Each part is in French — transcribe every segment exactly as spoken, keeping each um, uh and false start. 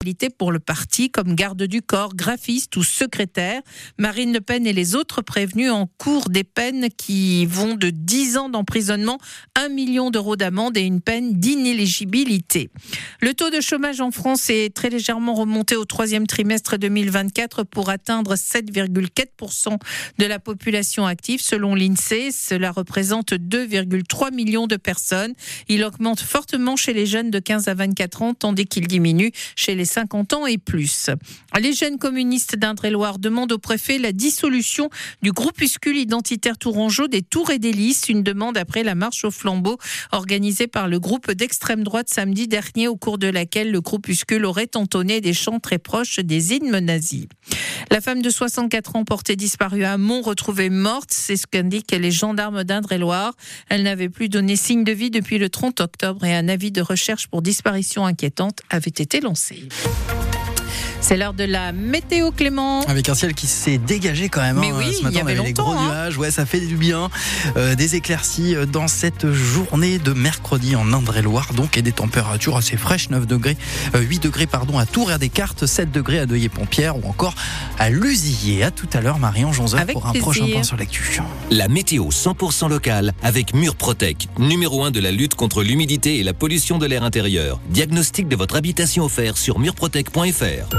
pour le parti comme garde du corps, graphiste ou secrétaire. Marine Le Pen et les autres prévenus encourent des peines qui vont de dix ans d'emprisonnement, un million d'euros d'amende et une peine d'inéligibilité. Le taux de chômage en France est très légèrement remonté au troisième trimestre deux mille vingt-quatre pour atteindre sept virgule quatre pour cent de la population active selon l'INSEE. Cela représente deux virgule trois millions de personnes. Il augmente fortement chez les jeunes de quinze à vingt-quatre ans tandis qu'il diminue chez les cinquante ans et plus. Les jeunes communistes d'Indre-et-Loire demandent au préfet la dissolution du groupuscule identitaire tourangeau des Tours et des Lys, une demande après la marche au flambeau organisée par le groupe d'extrême droite samedi dernier, au cours de laquelle le groupuscule aurait entonné des chants très proches des hymnes nazis. La femme de soixante-quatre ans portée disparue à Mont, retrouvée morte, c'est ce qu'indiquent les gendarmes d'Indre-et-Loire. Elle n'avait plus donné signe de vie depuis le trente octobre et un avis de recherche pour disparition inquiétante avait été lancé. C'est l'heure de la météo, Clément. Avec un ciel qui s'est dégagé quand même. Mais hein. oui, ce matin, il y avait on avait les gros longtemps, hein. nuages. Ouais, ça fait du bien. Euh, des éclaircies dans cette journée de mercredi en Indre-et-Loire, donc, et des températures assez fraîches. neuf degrés, euh, huit degrés pardon, à Tours et à Descartes, sept degrés à Deuil-et-Pompierre ou encore à Lusillier. À tout à l'heure, Marie-Ange onze heures pour un plaisir. prochain point sur l'actu. La météo cent pour cent locale avec Murprotec, numéro un de la lutte contre l'humidité et la pollution de l'air intérieur. Diagnostic de votre habitation offert sur murprotec point f r.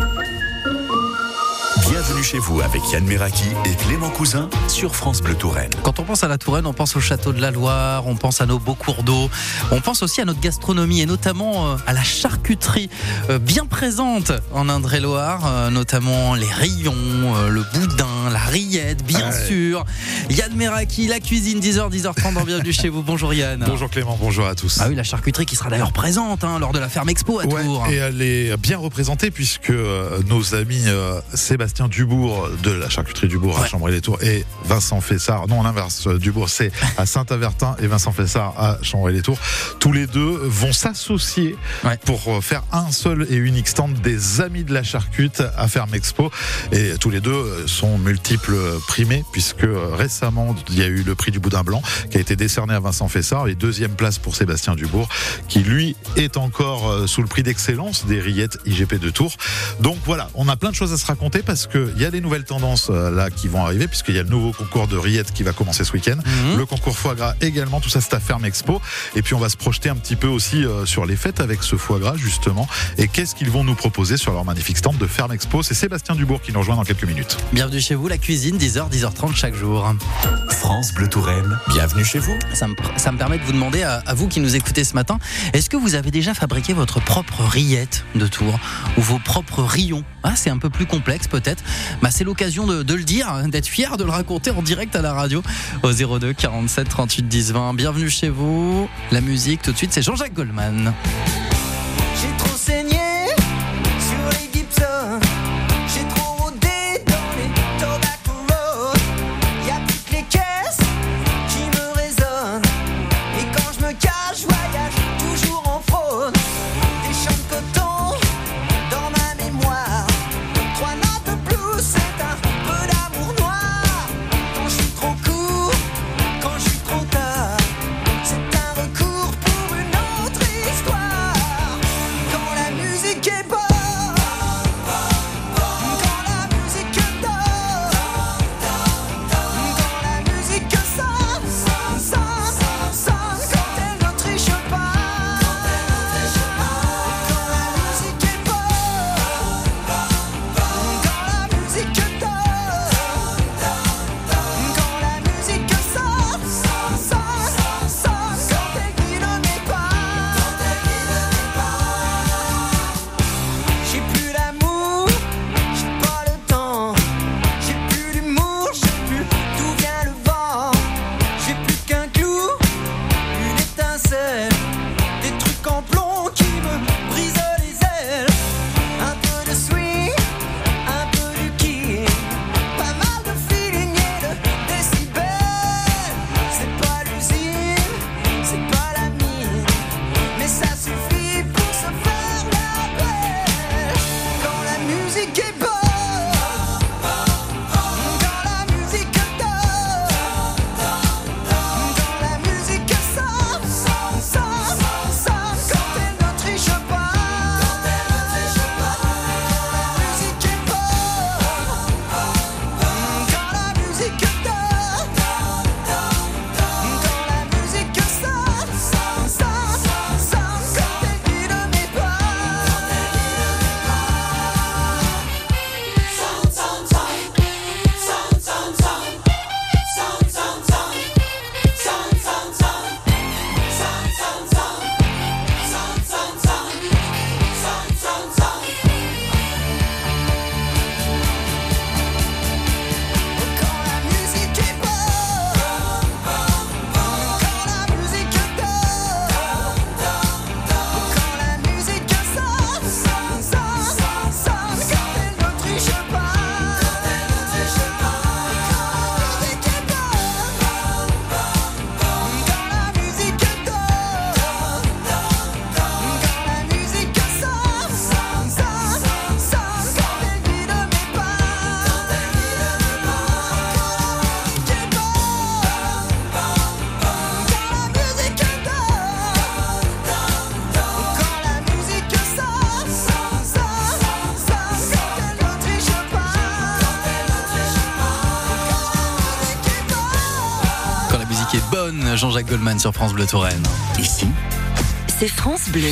Bienvenue chez vous avec Yann Meraki et Clément Cousin sur France Bleu Touraine. Quand on pense à la Touraine, on pense au château de la Loire, on pense à nos beaux cours d'eau, on pense aussi à notre gastronomie et notamment à la charcuterie bien présente en Indre-et-Loire, notamment les rayons, le boudin, la rillette, bien ah ouais. sûr. Yann Meraki, la cuisine, dix heures, dix heures trente, dans Bienvenue chez vous. Bonjour Yann. Bonjour Clément, bonjour à tous. Ah oui, la charcuterie qui sera d'ailleurs présente hein, lors de la Ferme Expo à ouais, Tours. Et elle est bien représentée puisque euh, nos amis euh, Sébastien Dubourg de la charcuterie Dubourg ouais. à Chambray-les-Tours et Vincent Fessard, non l'inverse, Dubourg c'est à Saint-Avertin et Vincent Fessard à Chambray-les-Tours, tous les deux vont s'associer ouais. pour faire un seul et unique stand des amis de la charcute à Ferme Expo, et tous les deux sont multiples primés puisque récemment il y a eu le prix du boudin blanc qui a été décerné à Vincent Fessard et deuxième place pour Sébastien Dubourg qui lui est encore sous le prix d'excellence des rillettes I G P de Tours. Donc voilà, on a plein de choses à se raconter parce qu'il y a des nouvelles tendances là qui vont arriver puisqu'il y a le nouveau concours de rillettes qui va commencer ce week-end, mmh. le concours foie gras également, tout ça c'est à Ferme Expo, et puis on va se projeter un petit peu aussi euh, sur les fêtes avec ce foie gras justement, et qu'est-ce qu'ils vont nous proposer sur leur magnifique stand de Ferme Expo. C'est Sébastien Dubourg qui nous rejoint dans quelques minutes. Bienvenue chez vous, la cuisine, dix heures, dix heures trente chaque jour. France Bleu Touraine, bienvenue chez vous. Ça me, ça me permet de vous demander à, à vous qui nous écoutez ce matin, est-ce que vous avez déjà fabriqué votre propre rillette de Tours ou vos propres rillons? Ah, c'est un peu plus complexe peut-être. Bah, c'est l'occasion de, de le dire, d'être fier de le raconter en direct à la radio au zéro deux quarante-sept trente-huit dix vingt. Bienvenue chez vous. La musique tout de suite, c'est Jean-Jacques Goldman. J'ai trop saigné sur les Gibson. J'ai trop rôdé dans les Tobacco Road. Y'a toutes les caisses qui me résonnent. Et quand je me cache, je voyage toujours en fraude. Des champs de coton dans ma mémoire. Trois notes de blues, c'est un peu d'amour noir. Quand je suis trop court, quand je suis trop tard, c'est un recours pour une autre histoire. Goldman, Jean-Jacques Goldman sur France Bleu Touraine. Ici, c'est France Bleu.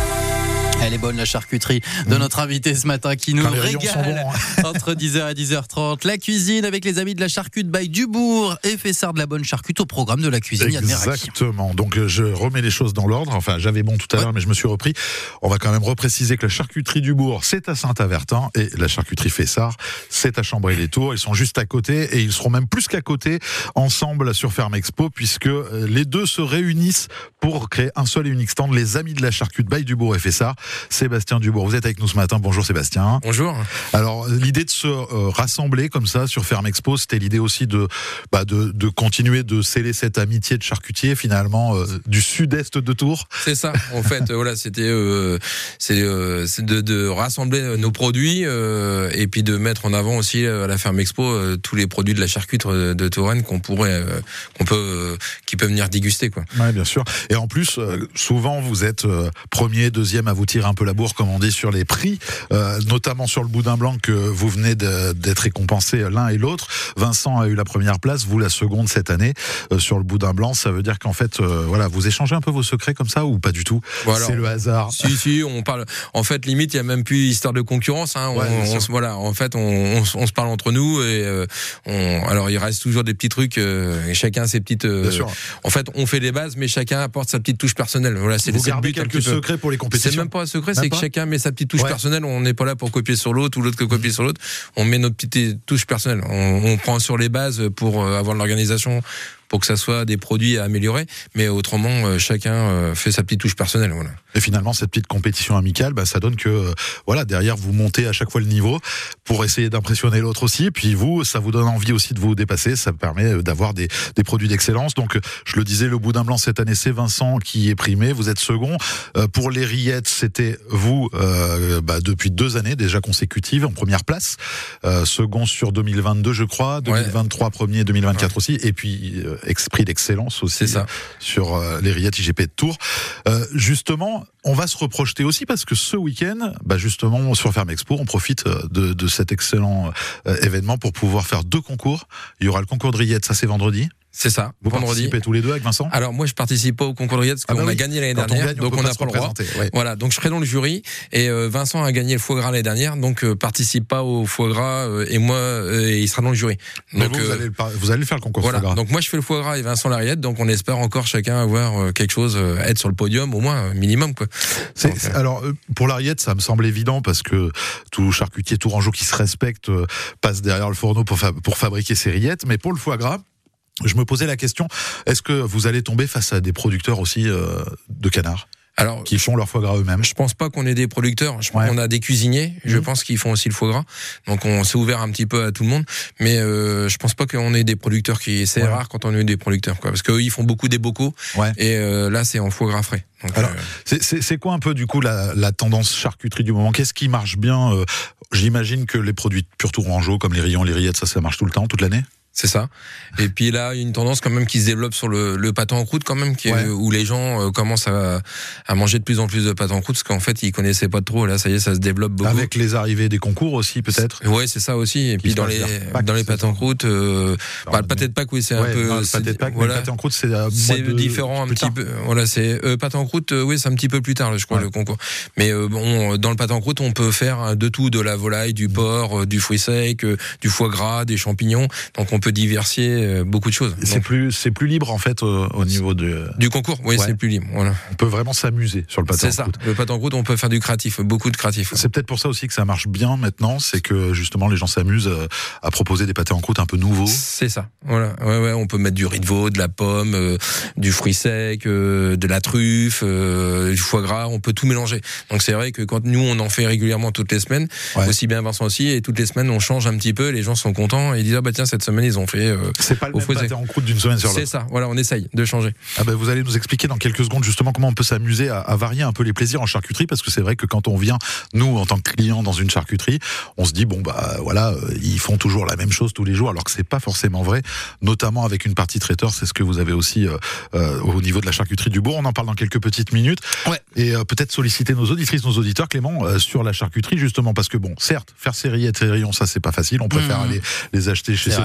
Elle est bonne la charcuterie de notre invité ce matin qui nous Quand les rayons régale sont bons, hein. entre dix heures et dix heures trente. La cuisine avec les amis de la charcute by Dubourg et Fessard de la bonne charcute au programme de la cuisine. Exactement. Donc je remets les choses dans l'ordre. Enfin, j'avais bon tout à l'heure, ouais. mais je me suis repris. On va quand même repréciser que la charcuterie Dubourg, c'est à Saint-Avertin et la charcuterie Fessard, c'est à Chambray-les-Tours. Ils sont juste à côté et ils seront même plus qu'à côté ensemble sur Ferme Expo puisque les deux se réunissent pour créer un seul et unique stand. Les amis de la charcute by Dubourg et Fessard. Sébastien Dubourg, vous êtes avec nous ce matin. Bonjour Sébastien. Bonjour. Alors l'idée de se euh, rassembler comme ça sur Ferme Expo, c'était l'idée aussi de, bah, de, de continuer de sceller cette amitié de charcutier finalement euh, du sud-est de Tours. C'est ça. En fait, euh, voilà, c'était euh, c'est, euh, c'est de, de rassembler nos produits euh, et puis de mettre en avant aussi euh, à la Ferme Expo euh, tous les produits de la charcuterie de, de Touraine qu'on pourrait, euh, qu'on peut, euh, qui peuvent venir déguster quoi. Ouais, bien sûr. Et en plus, euh, souvent vous êtes euh, premier, deuxième à vous tirer un peu la bourre, comme on dit, sur les prix, euh, notamment sur le boudin blanc que vous venez de, d'être récompensés l'un et l'autre. Vincent a eu la première place, vous la seconde cette année euh, sur le boudin blanc. Ça veut dire qu'en fait, euh, voilà, vous échangez un peu vos secrets comme ça ou pas du tout? Voilà. C'est le hasard. Si, si, on parle. En fait, limite, il y a même plus histoire de concurrence. Hein. Ouais, on, on, voilà, en fait, on, on, on se parle entre nous et euh, on. Alors, il reste toujours des petits trucs. Euh, et chacun ses petites. Euh, Bien sûr. En fait, on fait les bases, mais chacun apporte sa petite touche personnelle. Voilà, c'est vous c'est gardez le but, quelques secrets pour les compétitions. C'est même pas un secret, même c'est pas que chacun met sa petite touche ouais. personnelle. On n'est pas là pour copier sur l'autre ou l'autre que copier sur l'autre. On met notre petite touche personnelle. On, on prend sur les bases pour avoir de l'organisation, pour que ça soit des produits à améliorer, mais autrement euh, chacun euh, fait sa petite touche personnelle. Voilà. Et finalement, cette petite compétition amicale, bah, ça donne que euh, voilà, derrière vous montez à chaque fois le niveau pour essayer d'impressionner l'autre aussi. Puis vous, ça vous donne envie aussi de vous dépasser. Ça permet d'avoir des, des produits d'excellence. Donc, je le disais, le boudin blanc cette année, c'est Vincent qui est primé. Vous êtes second. Euh, pour les rillettes, c'était vous euh, bah, depuis deux années déjà consécutives en première place. Euh, second sur deux mille vingt-deux, je crois. deux mille vingt-trois ouais. premier, deux mille vingt-quatre ouais. aussi. Et puis euh, esprit d'excellence aussi c'est ça. sur euh, les rillettes I G P de Tours. Euh, justement, on va se reprojeter aussi parce que ce week-end, bah justement sur Ferme Expo, on profite de, de cet excellent euh, événement pour pouvoir faire deux concours. Il y aura le concours de rillettes, ça c'est vendredi. C'est ça. Vous vendredi. participez tous les deux avec Vincent? Alors moi je participe pas au concours de rillettes parce qu'on ah bah oui. a gagné l'année Quand dernière, on gagne, donc on n'a pas, pas le droit. Ouais. Voilà, donc je serai dans le jury et euh, Vincent a gagné le foie gras l'année dernière, donc euh, participe pas au foie gras euh, et moi euh, il sera dans le jury. Donc vous, euh, vous, allez le, vous allez faire le concours voilà. foie gras. Donc moi je fais le foie gras et Vincent la rillette, donc on espère encore chacun avoir euh, quelque chose, euh, être sur le podium au moins minimum quoi. C'est, donc, c'est, alors euh, pour la rillette ça me semble évident parce que tout charcutier tourangeau qui se respecte euh, passe derrière le fourneau pour, fa- pour fabriquer ses rillettes, mais pour le foie gras. Je me posais la question, est-ce que vous allez tomber face à des producteurs aussi euh, de canards Alors, qui font leur foie gras eux-mêmes? Je pense pas qu'on ait des producteurs. Je pense ouais. qu'on a des cuisiniers. Mmh. Je pense qu'ils font aussi le foie gras. Donc on s'est ouvert un petit peu à tout le monde. Mais euh, je pense pas qu'on ait des producteurs qui. C'est ouais. rare quand on a eu des producteurs, quoi. Parce qu'eux ils font beaucoup des bocaux. Ouais. Et euh, là c'est en foie gras frais. Donc, Alors, euh... c'est, c'est, c'est quoi un peu du coup la, la tendance charcuterie du moment? Qu'est-ce qui marche bien? euh, J'imagine que les produits pur tourangeau comme les rillons, les rillettes, ça, ça marche tout le temps, toute l'année. C'est ça. Et puis là, il y a une tendance quand même qui se développe sur le, le pâte en croûte quand même, qui est, ouais. où les gens euh, commencent à, à manger de plus en plus de pâte en croûte, parce qu'en fait, ils connaissaient pas trop. Là, ça y est, ça se développe beaucoup. Avec les arrivées des concours aussi, peut-être. Ouais, c'est ça aussi. Et qui puis dans les Pâques, dans les pâtes en croûte, euh, bah, le pâté de Pâques, oui, c'est ouais, un peu. Non, le pâté de Pâques, voilà. mais le pâté en croûte, c'est, euh, c'est de, différent un petit tard. peu. Voilà, c'est euh, pâte en croûte. Euh, oui, c'est un petit peu plus tard, là, je crois, ouais. le concours. Mais euh, bon, dans le pâte en croûte, on peut faire de tout, de la volaille, du porc, euh, du fruit sec, euh, du foie gras, des champignons. Donc on peut diversifier beaucoup de choses. C'est Donc, plus, c'est plus libre en fait au, au niveau de... du concours. Oui, ouais. c'est plus libre. Voilà. On peut vraiment s'amuser sur le pâté en c'est croûte. C'est ça. Le pâté en croûte, on peut faire du créatif, beaucoup de créatif. C'est peut-être pour ça aussi que ça marche bien maintenant, c'est que justement les gens s'amusent à proposer des pâtés en croûte un peu nouveaux. C'est ça. Voilà. Ouais, ouais. On peut mettre du riz de veau, de la pomme, euh, du fruit sec, euh, de la truffe, euh, du foie gras. On peut tout mélanger. Donc c'est vrai que quand nous on en fait régulièrement toutes les semaines, ouais. aussi bien Vincent aussi, et toutes les semaines on change un petit peu. Les gens sont contents et ils disent ah bah tiens cette semaine ils ont fait. Euh, c'est pas le même pâté en croûte d'une semaine sur l'autre. C'est ça, voilà, on essaye de changer. Ah ben vous allez nous expliquer dans quelques secondes justement comment on peut s'amuser à, à varier un peu les plaisirs en charcuterie, parce que c'est vrai que quand on vient, nous en tant que clients dans une charcuterie, on se dit bon bah voilà, euh, ils font toujours la même chose tous les jours, alors que c'est pas forcément vrai, notamment avec une partie traiteur, c'est ce que vous avez aussi euh, euh, au niveau de la charcuterie du Bourg. On en parle dans quelques petites minutes. Ouais. Et euh, peut-être solliciter nos auditrices, nos auditeurs, Clément, euh, sur la charcuterie justement, parce que bon, certes, faire ses rillettes et rayons, ça c'est pas facile, on préfère mmh. aller les acheter chez c'est Sébastien vrai. ou chez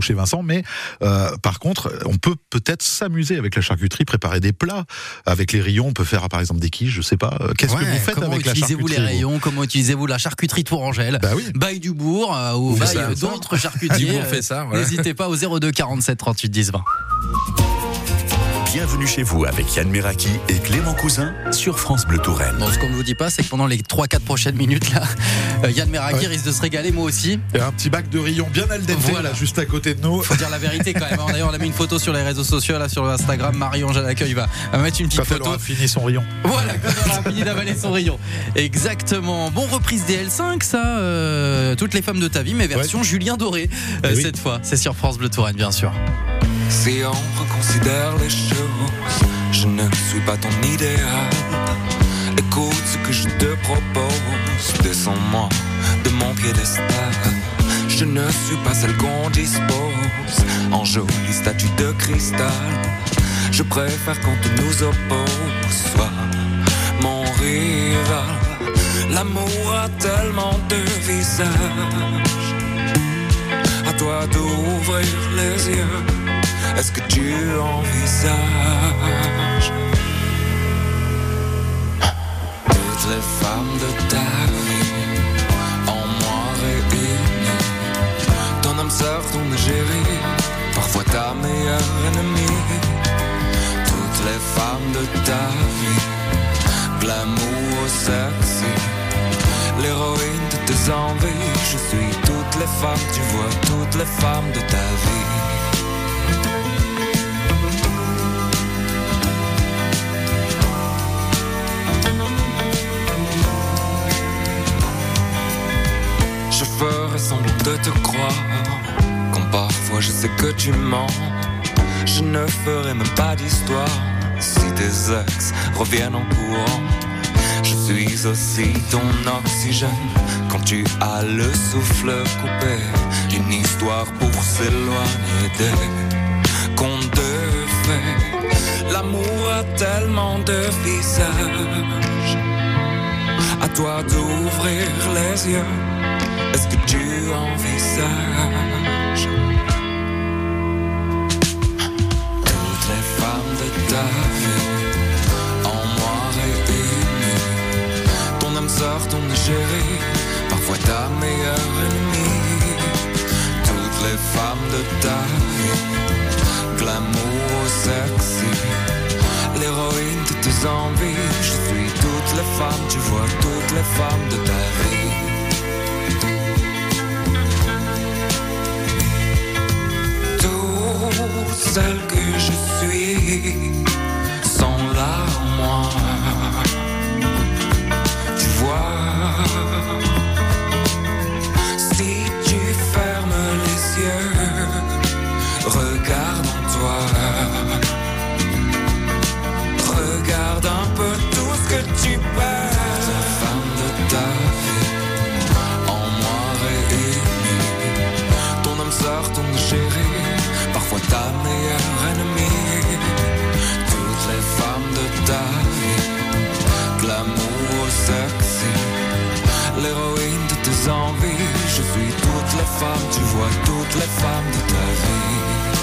chez Vincent, mais euh, par contre, on peut peut-être s'amuser avec la charcuterie, préparer des plats avec les rayons. On peut faire par exemple des quiches, je sais pas. Qu'est-ce ouais, que vous faites comment avec la charcuterie? utilisez-vous les rayons? Vous Comment utilisez-vous la charcuterie Tourangelle? Bah oui. Bail du Bourg euh, ou Oui, bail ça, d'autres ça. charcutiers. Du Bourg fait ça, voilà. N'hésitez pas au zéro deux quarante-sept trente-huit dix vingt. Bienvenue chez vous avec Yann Meraki et Clément Cousin sur France Bleu Touraine. Bon, ce qu'on ne vous dit pas, c'est que pendant les trois quatre prochaines minutes, là, euh, Yann Meraki ouais. risque de se régaler, moi aussi. Il y a un petit bac de rayons bien al dente Voilà. là, juste à côté de nous. Faut dire la vérité quand même. D'ailleurs, on a mis une photo sur les réseaux sociaux, là, sur Instagram. Marie-Ange à l'accueil va, va mettre une petite Quand elle photo. aura fini son rayon. Voilà, quand on aura fini d'avaler son rayon. Exactement. Bon, reprise des L cinq, ça. Euh, toutes les femmes de ta vie, mais version Ouais. Julien Doré. Euh, Eh oui. Cette fois, c'est sur France Bleu Touraine, bien sûr. Si on reconsidère les choses, je ne suis pas ton idéal. Écoute ce que je te propose, descends-moi de mon piédestal. Je ne suis pas celle qu'on dispose en jolie statue de cristal. Je préfère qu'on te nous oppose, soit mon rival. L'amour a tellement de visages, à toi d'ouvrir les yeux. Est-ce que tu envisages toutes les femmes de ta vie en moi réunies? Ton âme sœur, ton égérie, parfois ta meilleure ennemie. Toutes les femmes de ta vie, glamour sexy, l'héroïne de tes envies. Je suis toutes les femmes, tu vois, toutes les femmes de ta vie. Je ferai semblant de te croire, quand parfois je sais que tu mens. Je ne ferai même pas d'histoire si tes ex reviennent en courant. Je suis aussi ton oxygène quand tu as le souffle coupé. Une histoire pour s'éloigner des contes de fées. L'amour a tellement de visages, à toi d'ouvrir les yeux. Est-ce que tu envisages toutes les femmes de ta vie en moi réunies? Ton âme sœur, ton égérie, parfois ta meilleure ennemie. Toutes les femmes de ta vie, glamour sexy, l'héroïne de tes envies. Je suis toutes les femmes, tu vois, toutes les femmes de ta vie. Celle que je suis sont là en moi. Tu vois, si tu fermes les yeux, regarde en toi. Regarde un peu tout ce que tu perds. Ta femme de ta vie, en moi réunie. Ton âme sœur, ton chéri, parfois ta meilleure ennemie. Toutes les femmes de ta vie, glamour sexy, l'héroïne de tes envies. Je suis toutes les femmes, tu vois, toutes les femmes de ta vie.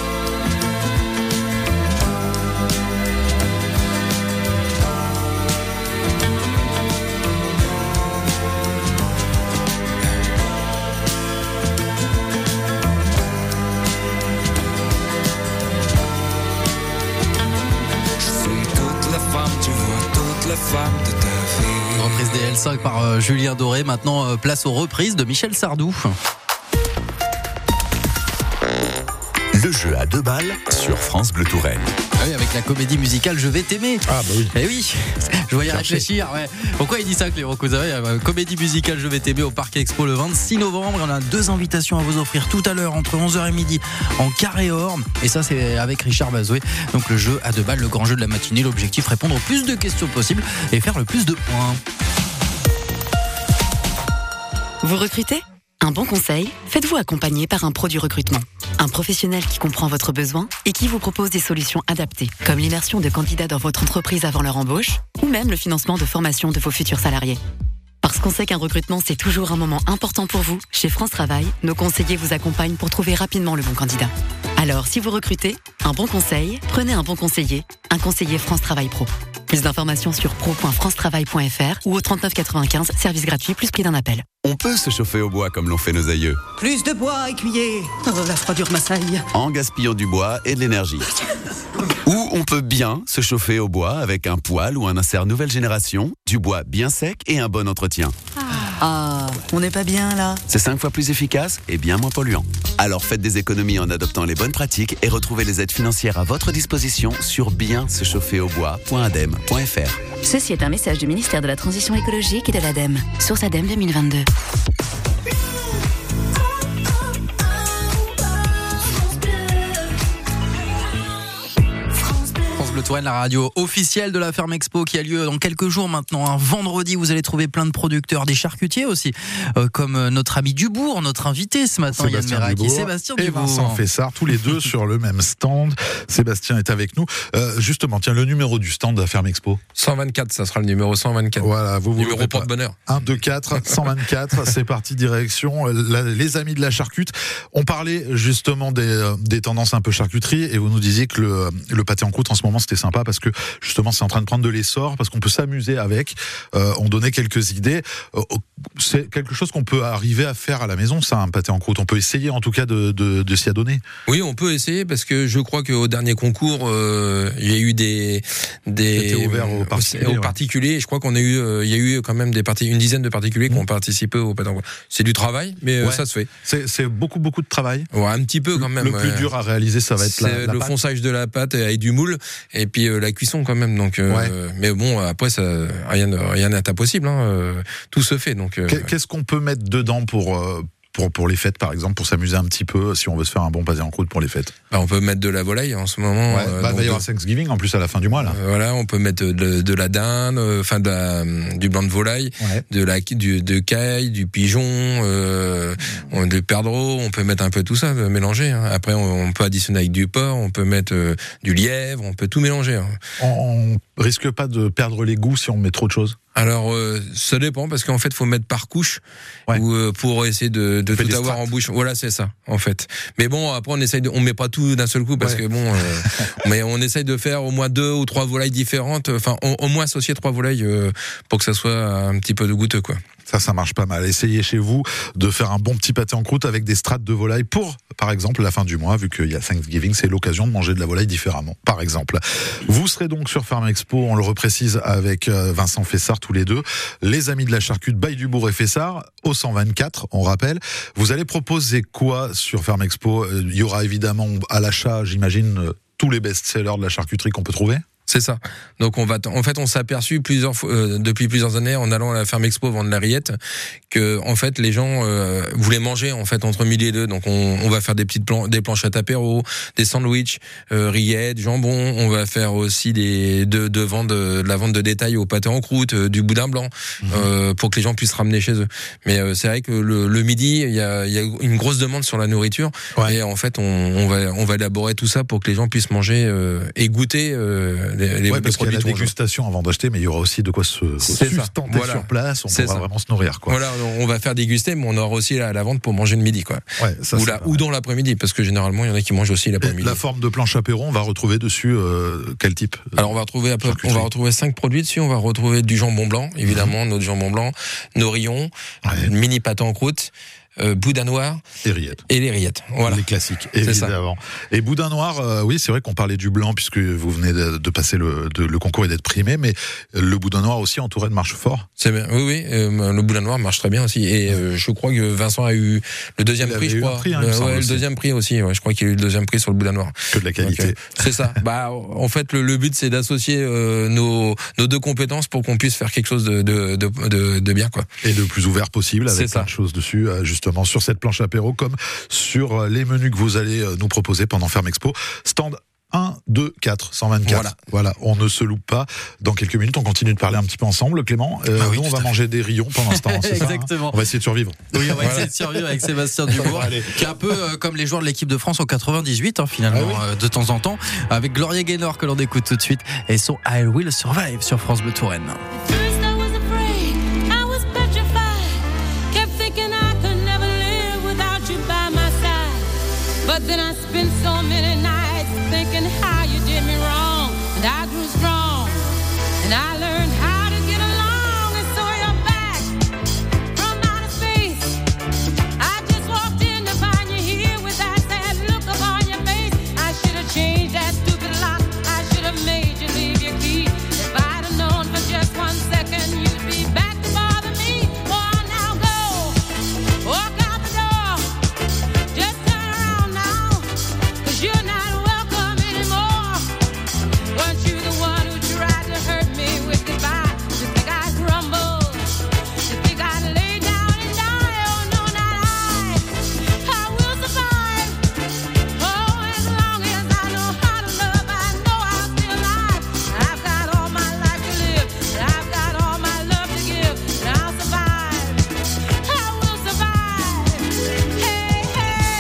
Les femmes de ta vie. Reprise des L cinq par euh, Julien Doré. Maintenant, euh, place aux reprises de Michel Sardou. Le jeu à deux balles sur France Bleu Touraine. Ah oui, avec la comédie musicale Je vais t'aimer. Ah bah oui. Eh oui, je voyais Chercher. réfléchir. Ouais. Pourquoi il dit ça, Clément Cousin? Ouais, comédie musicale Je vais t'aimer au Parc Expo le vingt-six novembre. On a deux invitations à vous offrir tout à l'heure entre onze heures et midi en carré or. Et ça, c'est avec Richard Bazoué. Donc le jeu à deux balles, le grand jeu de la matinée. L'objectif, répondre au plus de questions possibles et faire le plus de points. Vous recrutez ? Un bon conseil, faites-vous accompagner par un pro du recrutement. Un professionnel qui comprend votre besoin et qui vous propose des solutions adaptées, comme l'immersion de candidats dans votre entreprise avant leur embauche, ou même le financement de formation de vos futurs salariés. Parce qu'on sait qu'un recrutement, c'est toujours un moment important pour vous, chez France Travail, nos conseillers vous accompagnent pour trouver rapidement le bon candidat. Alors, si vous recrutez, un bon conseil, prenez un bon conseiller, un conseiller France Travail Pro. Plus d'informations sur pro point france travail point f r ou au trente-neuf quatre-vingt-quinze, service gratuit plus prix d'un appel. On peut se chauffer au bois comme l'ont fait nos aïeux. Plus de bois, écuyer. Oh, la froidure m'assaille. En gaspillant du bois et de l'énergie. Ou on peut bien se chauffer au bois avec un poêle ou un insert nouvelle génération, du bois bien sec et un bon entretien. Ah, on n'est pas bien là. C'est cinq fois plus efficace et bien moins polluant. Alors faites des économies en adoptant les bonnes pratiques et retrouvez les aides financières à votre disposition sur bien se chauffer au bois point adem point f r. Ceci est un message du ministère de la Transition écologique et de l'ADEME. Source ADEME deux mille vingt-deux. Le Touraine, la radio officielle de la Ferme Expo qui a lieu dans quelques jours maintenant, un vendredi. Vous allez trouver plein de producteurs, des charcutiers aussi, euh, comme euh, notre ami Dubourg, notre invité ce matin, Yann Meraki, Sébastien et Dubourg. Vincent Fessard, tous les deux sur le même stand. Sébastien est avec nous. Euh, justement, tiens, le numéro du stand de la Ferme Expo. cent vingt-quatre, ça sera le numéro cent vingt-quatre. Voilà, vous vous numéro porte-bonheur. un, deux, quatre, cent vingt-quatre, c'est parti, direction la, les amis de la charcute. On parlait justement des, des tendances un peu charcuterie et vous nous disiez que le, le pâté en croûte en ce moment c'était sympa parce que justement c'est en train de prendre de l'essor, parce qu'on peut s'amuser avec. Euh, on donnait quelques idées. Euh, c'est quelque chose qu'on peut arriver à faire à la maison, ça, un pâté en croûte. On peut essayer en tout cas de, de, de s'y adonner. Oui, on peut essayer parce que je crois qu'au dernier concours, euh, il y a eu des des C'était ouvert aux particuliers. Aux ouais. particuliers. Je crois qu'on a eu, euh, il y a eu quand même des parties, une dizaine de particuliers mmh. qui ont participé au pâté en croûte. C'est du travail, mais ouais. ça se fait. C'est, c'est beaucoup beaucoup de travail. Ouais, un petit peu quand même. Le plus ouais. dur à réaliser, ça va être la, la le pâte. fonçage de la pâte avec du moule et puis euh, la cuisson quand même. Donc, euh, ouais. mais bon, après ça, rien rien n'est impossible. Hein, euh, tout se fait. Donc, euh, qu'est-ce qu'on peut mettre dedans pour euh, Pour, pour les fêtes, par exemple, pour s'amuser un petit peu, si on veut se faire un bon pâté en croûte pour les fêtes. Bah, on peut mettre de la volaille en ce moment. Ouais, bah, euh, il va y avoir Thanksgiving en plus à la fin du mois là. Euh, voilà, on peut mettre de, de la dinde, enfin euh, du blanc de volaille, ouais. de la du de caille, du pigeon, euh, mmh. de perdreau. On peut mettre un peu tout ça, mélanger. Hein. Après, on, on peut additionner avec du porc, on peut mettre euh, du lièvre, on peut tout mélanger. Hein. On, on risque pas de perdre les goûts si on met trop de choses. Alors, euh, ça dépend, parce qu'en fait, faut mettre par couche, ouais. ou, euh, pour essayer de, de tout avoir en bouche. Voilà, c'est ça, en fait. Mais bon, après, on essaye de, on met pas tout d'un seul coup, parce ouais. que bon, euh, mais on essaye de faire au moins deux ou trois volailles différentes, enfin, au, au moins associer trois volailles, euh, pour que ça soit un petit peu de goûteux, quoi. Ça, ça marche pas mal. Essayez chez vous de faire un bon petit pâté en croûte avec des strates de volaille pour, par exemple, la fin du mois, vu qu'il y a Thanksgiving, c'est l'occasion de manger de la volaille différemment, par exemple. Vous serez donc sur Ferme Expo, on le reprécise, avec Vincent Fessard, tous les deux. Les amis de la charcute, by Dubourg et Fessard, au cent vingt-quatre, on rappelle. Vous allez proposer quoi sur Ferme Expo? Il y aura évidemment à l'achat, j'imagine, tous les best-sellers de la charcuterie qu'on peut trouver. C'est ça. Donc on va, t- en fait, on s'est aperçu plusieurs fois, euh, depuis plusieurs années, en allant à la Ferme Expo vendre la rillette, que en fait les gens euh, voulaient manger en fait entre midi et deux. Donc on, on va faire des petites plan- des planchettes apéro, des sandwichs, euh, rillettes, jambon. On va faire aussi des de, de vente de, de la vente de détail au pâté en croûte, euh, du boudin blanc, mmh. euh, pour que les gens puissent ramener chez eux. Mais euh, c'est vrai que le, le midi, il y a, il y a une grosse demande sur la nourriture, ouais. et en fait on, on va on va élaborer tout ça pour que les gens puissent manger euh, et goûter. Euh, Les, les, ouais, parce les qu'il y a la dégustation avant d'acheter, mais il y aura aussi de quoi se sustenter voilà. sur place. On c'est pourra ça. vraiment se nourrir, quoi. Voilà, on va faire déguster, mais on aura aussi la, la vente pour manger le midi, quoi. Ouais, ça, ou, la, ou dans l'après-midi, parce que généralement il y en a qui mangent aussi l'après-midi. Et la forme de planche apéro, on va retrouver dessus euh, quel type? Alors on va retrouver à peu, on va retrouver cinq produits dessus. On va retrouver du jambon blanc, évidemment, mmh. notre jambon blanc, nos rillons, ouais. mini pâté en croûte. Euh, boudin noir et rillettes. Et les rillettes. Voilà. Les classiques, évidemment. Et boudin noir, euh, oui, c'est vrai qu'on parlait du blanc puisque vous venez de, de passer le, de, le concours et d'être primé, mais le boudin noir aussi entouré de marche fort. C'est bien. Oui, oui, euh, le boudin noir marche très bien aussi. Et euh, je crois que Vincent a eu le deuxième prix, je crois. Prix, hein, le, ouais, le deuxième prix aussi. Ouais, je crois qu'il a eu le deuxième prix sur le boudin noir. Que de la qualité. Donc, euh, c'est ça. Bah, en fait, le, le but c'est d'associer euh, nos, nos deux compétences pour qu'on puisse faire quelque chose de, de, de, de, de bien, quoi. Et le plus ouvert possible avec c'est plein ça. de choses dessus, justement sur cette planche apéro comme sur les menus que vous allez nous proposer pendant Ferme Expo. Stand un, deux, quatre, cent vingt-quatre. Voilà. Voilà, on ne se loupe pas. Dans quelques minutes, on continue de parler un petit peu ensemble, Clément. Euh, bah oui, nous, on va manger des rillons pendant ce temps. C'est exactement. Ça, hein, on va essayer de survivre. Oui, on va essayer de survivre avec Sébastien Dubourg, qui est un peu euh, comme les joueurs de l'équipe de France en quatre-vingt-dix-huit, hein, finalement, ah oui. euh, de temps en temps, avec Gloria Gaynor que l'on écoute tout de suite et son I Will Survive sur France Bleu Touraine. First I was afraid, I was petrified. thinking I could never live without you by my side. But then I spent so many nights thinking how you did me wrong. And I grew strong, and I learned how to get along. And so you're back from outer space. I just walked in to find you here with that sad look upon your face. I should have changed that stupid lock. I should have made you leave your key. If I'd have known for just one second you'd be back to bother me. Oh, now go, walk out the door. Just turn around now, 'cause you're not welcome anymore. Weren't you the one who tried to hurt me with goodbye? You think I'd crumble? You think I'd lay down and die? Oh, no, not I. I will survive. Oh, as long as I know how to love, I know I'll be alive. I've got all my life to live, and I've got all my love to give, and I'll survive. I will survive. Hey, hey.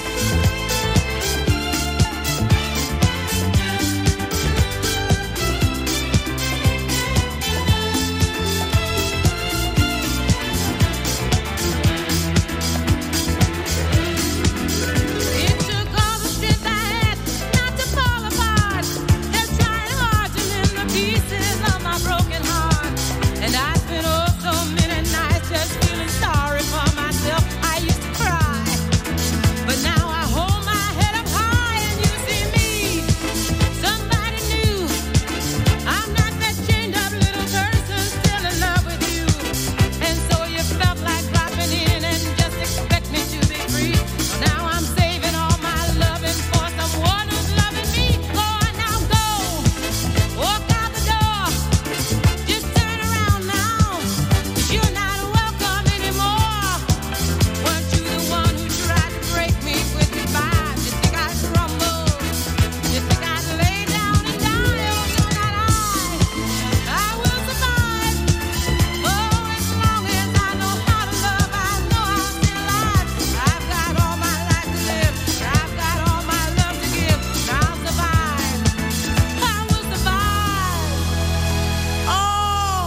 It took all the strength I had not to fall apart, and trying hard to mend the pieces of my broken heart. And I spent oh so many nights just feeling sorry for myself. I used to cry, but now I hold my head up high, and you see me, somebody new. I'm not that chained up little person still in love with you. And so you felt like dropping in and just expect me to be free. Well, now I'm saving all my loving for someone who's loving me. Go on now, go, walk out the door. Just turn around now, 'cause you're not welcome anymore. Weren't you the one who tried to break me with goodbye? You think I'd crumble? You think I'd lay down and die? Oh, no, not I. I will survive. Oh, as long as I know how to love, I know I'll be alive. I've got all my life to live, I've got all my love to give, and I'll survive. I will survive. Oh,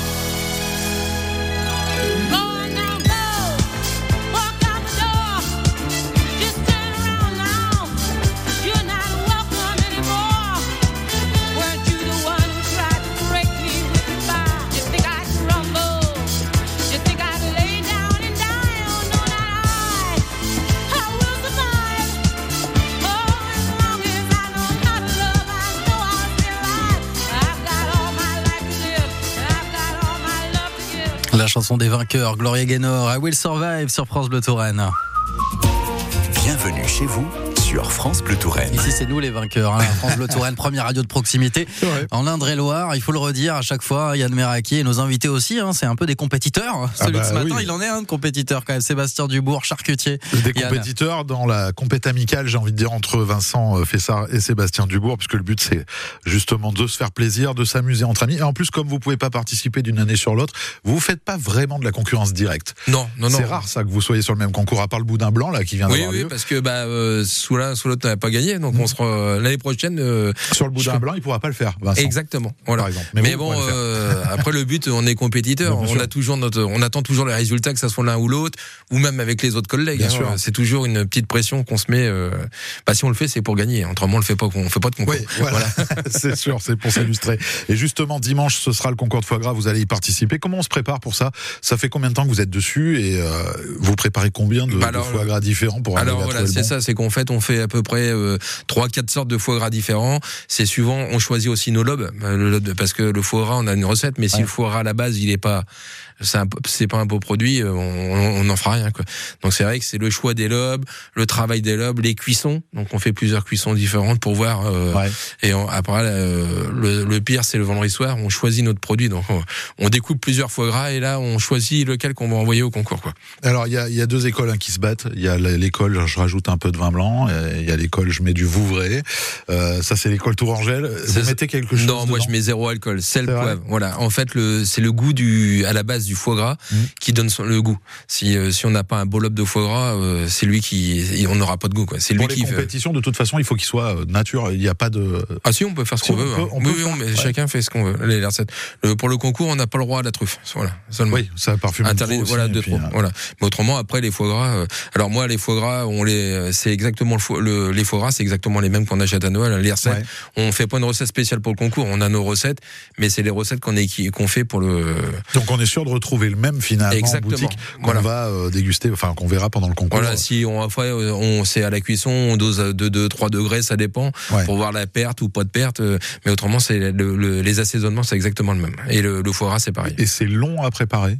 go on now, go, walk out the door. Just turn around now, 'cause you're not welcome anymore. Weren't you the one who tried to break me with goodbye? You think I'd crumble? You think I'd lay down and die? Oh, no, not I. I will survive. Oh, as long as I know how to love, I know I'll be alive. I've got all my life to live, and I've got all my love to give. La chanson des vainqueurs, Gloria Gaynor, I Will Survive sur France Bleu Touraine. Bienvenue chez vous sur France Bleu Touraine. Ici, c'est nous les vainqueurs. Hein. France Bleu Touraine, première radio de proximité en Indre-et-Loire. Il faut le redire à chaque fois. Yann Meraki et nos invités aussi. Hein, c'est un peu des compétiteurs. Celui Ah bah de ce matin, oui. il en est un de compétiteur quand même. Sébastien Dubourg, charcutier. Des Yann. compétiteurs dans la compète amicale, j'ai envie de dire, entre Vincent Fessard et Sébastien Dubourg, puisque le but, c'est justement de se faire plaisir, de s'amuser entre amis. Et en plus, comme vous pouvez pas participer d'une année sur l'autre, vous faites pas vraiment de la concurrence directe. Non, non, non. C'est rare, ça, que vous soyez sur le même concours, à part le boudin blanc, là, qui vient Oui, d'avoir oui, lieu. parce que bah, euh, sous l'un, sous l'autre, on n'a pas gagné, donc on sera l'année prochaine. Euh, Sur le boudin je- blanc, il pourra pas le faire, Vincent. Exactement. Voilà. Par exemple. Mais, Mais vous, bon, vous pourrez le euh, après le but, on est compétiteur. Bien On sûr. a toujours notre, on attend toujours les résultats, que ça soit l'un ou l'autre, ou même avec les autres collègues. Bien hein. sûr. C'est toujours une petite pression qu'on se met. Euh, bah, si on le fait, c'est pour gagner. Autrement, on le fait pas. On fait pas de concours. Oui, voilà. C'est sûr, c'est pour s'illustrer. Et justement, dimanche, ce sera le concours de foie gras. Vous allez y participer. Comment on se prépare pour ça? Ça fait combien de temps que vous êtes dessus et euh, vous préparez combien de, Bah de alors, foie gras différents pour arriver Alors à voilà, trouver le c'est bon? ça, c'est qu'en fait, on fait à peu près euh, trois, quatre sortes de foie gras différents. C'est suivant, on choisit aussi nos lobes, euh, le lobe, parce que le foie gras, on a une recette, mais si Ouais. le foie gras à la base, il est pas, c'est, un, c'est pas un beau produit, euh, on n'en fera rien, quoi. Donc c'est vrai que c'est le choix des lobes, le travail des lobes, les cuissons. Donc on fait plusieurs cuissons différentes pour voir. Euh, Ouais. Et on, après, euh, le, le pire, c'est le vendredi soir, on choisit notre produit. Donc on, on découpe plusieurs foie gras et là, on choisit lequel qu'on va envoyer au concours, quoi. Alors, il y a, il y a deux écoles hein, qui se battent. Il y a l'école, je rajoute un peu de vin blanc, a, il y a l'école, je mets du Vouvray. Euh, ça, c'est l'école Tourangelle. Vous C'est- mettez quelque chose Non, moi dedans je mets zéro alcool, sel, C'est vrai poivre. Voilà. En fait, le, c'est le goût du, à la base du foie gras Mmh. qui donne son, le goût. Si, euh, si on n'a pas un beau lobe de foie gras, euh, c'est lui qui, on n'aura pas de goût, quoi. C'est lui Pour les qui fait. compétitions, de toute façon, il faut qu'il soit euh, nature. Il n'y a pas de. Ah si, on peut faire ce Si, qu'on on veut. peut- hein. on Oui, peut oui, faire, mais ouais. chacun fait ce qu'on veut. Les, les recettes. Le- pour le concours, on n'a pas le droit à la truffe. Voilà. Seulement. Oui, ça parfume Interdit, trop aussi, voilà, et de puis, trop. euh, Voilà. Mais autrement, après, les foie gras, euh, alors moi, les foie gras, on les, c'est exactement le, foie- le les foie gras, c'est exactement les mêmes qu'on achète à Noël. Les recettes, Ouais. on fait pas une recette spéciale pour le concours. On a nos recettes, mais c'est les recettes qu'on est, qui- qu'on fait pour le. Donc on est sûr de retrouver le même finalement Exactement. en boutique qu'on Voilà. va euh, déguster, enfin qu'on verra pendant le concours. Voilà, si on après, euh, on c'est à la cuisson, on dose de deux, trois degrés, ça dépend, Ouais. pour voir la perte ou pas de perte. euh, Mais autrement, c'est le, le- les assaisonnements, c'est exactement le même. Et le, le foie gras, c'est pareil. Et c'est long à préparer.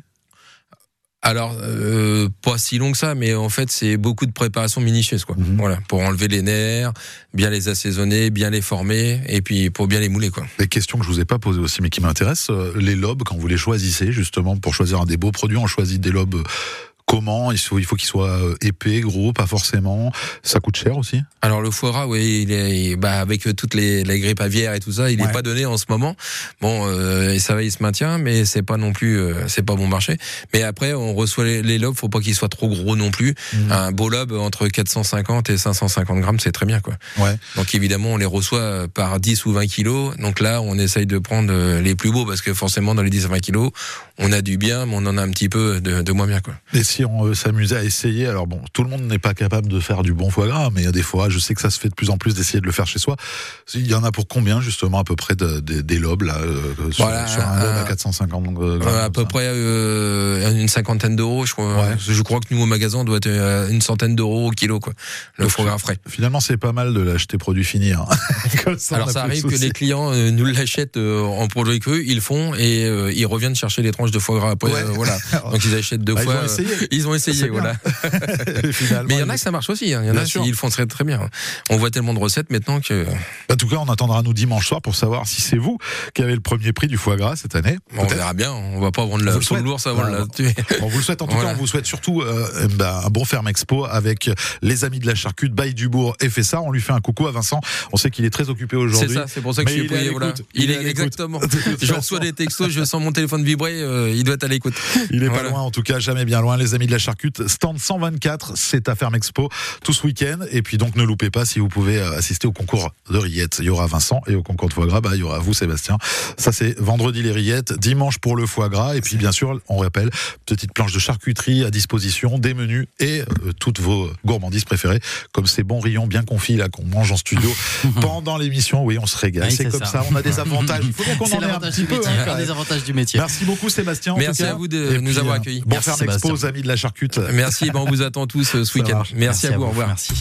Alors, euh, pas si long que ça, mais en fait, c'est beaucoup de préparation minutieuse, quoi. Mhm. Voilà, pour enlever les nerfs, bien les assaisonner, bien les former, et puis pour bien les mouler, quoi. Des questions que je vous ai pas posées aussi, mais qui m'intéressent. euh, Les lobes, quand vous les choisissez, justement, pour choisir un des beaux produits, on choisit des lobes. euh, Comment il faut, il faut qu'ils soient euh, épais, gros, pas forcément. Ça coûte cher aussi. Alors le foie gras, oui, il est, bah avec euh, toutes les, les grippes aviaires et tout ça, il n'est Ouais. pas donné en ce moment. Bon, euh, et ça va, il se maintient, mais c'est pas non plus, euh, c'est pas bon marché. Mais après, on reçoit les, les lobes, faut pas qu'ils soient trop gros non plus. Mmh. Un beau lobe entre quatre cent cinquante et cinq cent cinquante grammes, c'est très bien, quoi. Ouais. Donc évidemment, on les reçoit par dix ou vingt kilos. Donc là, on essaye de prendre euh, les plus beaux, parce que forcément, dans les dix à vingt kilos, on a du bien, mais on en a un petit peu de, de moins bien, quoi. Et si on veut s'amuser à essayer, alors bon, tout le monde n'est pas capable de faire du bon foie gras, mais il y a des fois, je sais que ça se fait de plus en plus d'essayer de le faire chez soi. Il y en a pour combien justement à peu près de, de- des lobes là, euh, sur, Voilà, sur un lobe un- à quatre cent cinquante grammes Euh, à peu comme ça. près euh, une cinquantaine d'euros, je crois. Ouais. Je crois que nous au magasin, on doit être euh, une centaine d'euros au kilo, quoi. Le Donc, foie gras frais. Finalement, c'est pas mal de l'acheter produit fini. Hein. Comme ça, on Alors a ça plus de arrive que soucis. les clients euh, nous l'achètent euh, en produit cru, ils le font et euh, ils reviennent chercher les tranches de foie gras après. Ouais. euh, voilà. Donc ils achètent deux Bah, ils fois. ont essayé. euh, ils ont essayé, C'est bien. voilà. Et finalement, Mais il y en a ils- que ça marche aussi. hein. Il y en Bien a sûr. qui ils le font très très bien. On voit tellement de recettes maintenant que En tout cas, on attendra nous dimanche soir pour savoir si c'est vous qui avez le premier prix du foie gras cette année. on Peut-être. verra bien. On va pas vendre On la vous le sous souhaite. l'ours avant de Voilà. la tuer. On vous le souhaite en tout Voilà. cas, on vous souhaite surtout euh, bah, un bon Ferme Expo avec les amis de la charcute, Bail Dubourg et Fessard. On lui fait un coucou à Vincent. On sait qu'il est très occupé C'est aujourd'hui. ça, c'est pour ça que Mais je suis il est à payé. Voilà. l'écoute. Il Il est est à l'écoute. exactement. De toute Je façon. reçois des textos, je sens mon téléphone vibrer. euh, il doit être à l'écoute. Il est Voilà. pas loin, en tout cas, jamais bien loin. Les amis de la charcute, stand cent vingt-quatre, c'est à Ferme Expo tout ce week-end. Et puis donc, ne loupez pas si vous pouvez euh, assister au concours de rillettes. Il y aura Vincent et au concours de foie gras, bah, il y aura vous, Sébastien. Ça, c'est vendredi les rillettes, dimanche pour le foie gras. Et puis, bien sûr, on rappelle, petite planche de charcuterie à disposition, des menus et euh, toutes vos gourmandises préférées, comme ces bons rillons bien confits là qu'on mange en studio pendant l'émission. Oui, on se régale. Oui, c'est c'est comme ça. ça. On a des avantages. Il faut qu'on C'est en ait un l'avantage petit du peu. métier. hein, quand un même. des avantages du métier. Merci beaucoup, Sébastien. en Merci tout cas. à vous de Et nous puis, avoir euh, accueillis. Bon Merci, Ferme Expo Sébastien. aux amis de la charcute. Merci, ben on vous attend tous euh, ce Ça week-end. marche. Merci, à vous, au revoir. Merci.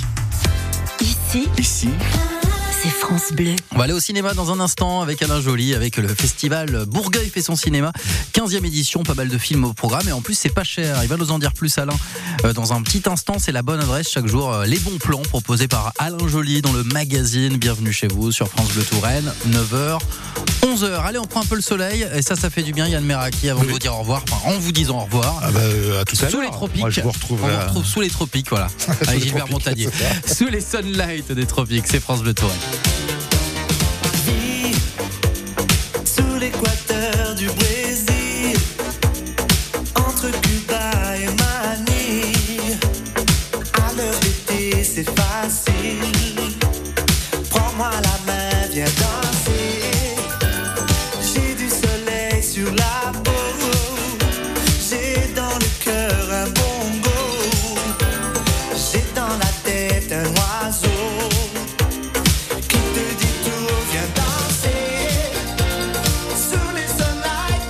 Ici, Ici, c'est France Bleu. On va aller au cinéma dans un instant avec Alain Joly, avec le festival Bourgueil fait son cinéma, quinzième édition, pas mal de films au programme et en plus c'est pas cher. Il va nous en dire plus, Alain, euh, dans un petit instant. C'est la bonne adresse chaque jour, euh, les bons plans proposés par Alain Joly dans le magazine. Bienvenue chez vous sur France Bleu Touraine, neuf heures, onze heures. Allez, on prend un peu le soleil et ça, ça fait du bien. Yann Meraki, avant Oui. de vous dire au revoir, enfin, en vous disant au revoir. Ah bah, euh, à tout à l'heure. Sous les tropiques. Moi, je vous retrouve. On vous euh, retrouve sous les tropiques, voilà. Avec les Gilbert tropiques, Montagnier. c'est Sous les sunlights des tropiques, c'est France Bleu Touraine. Sous l'équateur du Brésil, entre Cuba et Manille, à l'heure d'été c'est facile. Prends-moi la main, viens danser. J'ai du soleil sur la peau, j'ai dans le cœur un bongo, j'ai dans la tête un oiseau. Qui te dit tout, viens danser sous les sunlights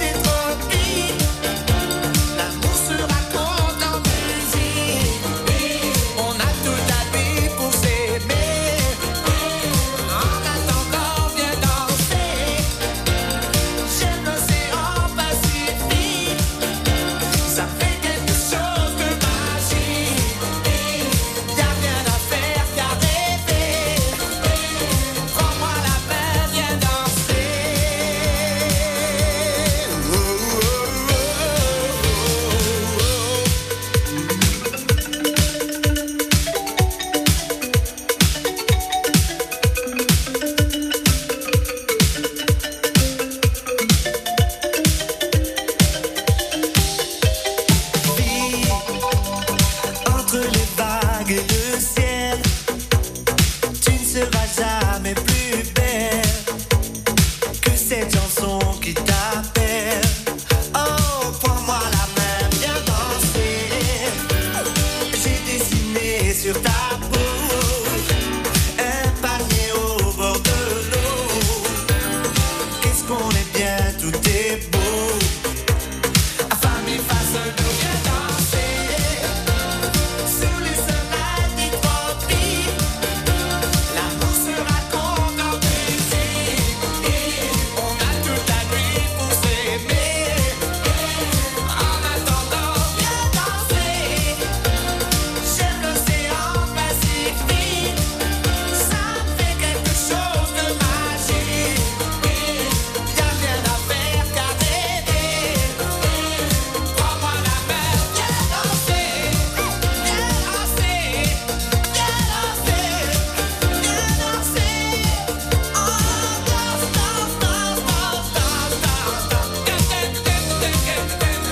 sur ta peau. Un panier au bord de l'eau. Qu'est-ce qu'on est bien, tout est beau. Affamé face à l'eau, viens danser. Sous les soleils des tropiques. L'amour sera qu'on en musique. On a toute la nuit pour s'aimer. En attendant, viens danser. J'aime l'océan Pacifique. Ça me fait quelque chose de magique. Y'a rien à faire qu'à rêver. Prends-moi la main, viens danser. Viens danser. Viens danser. Viens danser. Oh, danse, danse, danse, danse, danse, danse. Viens danser. Viens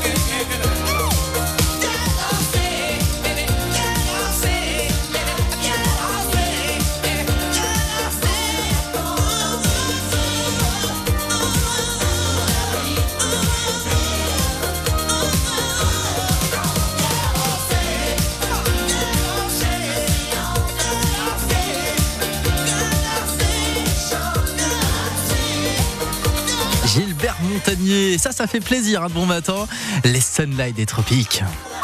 Gilbert Montagnier, ça, ça fait plaisir, hein, de bon matin. Les Sunlight des tropiques.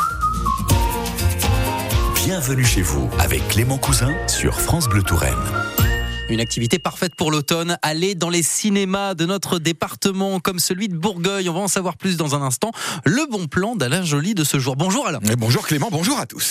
Bienvenue chez vous avec Clément Cousin sur France Bleu Touraine. Une activité parfaite pour l'automne, aller dans les cinémas de notre département comme celui de Bourgueil. On va en savoir plus dans un instant. Le bon plan d'Alain Joly de ce jour. Bonjour Alain. Et bonjour Clément, bonjour à tous.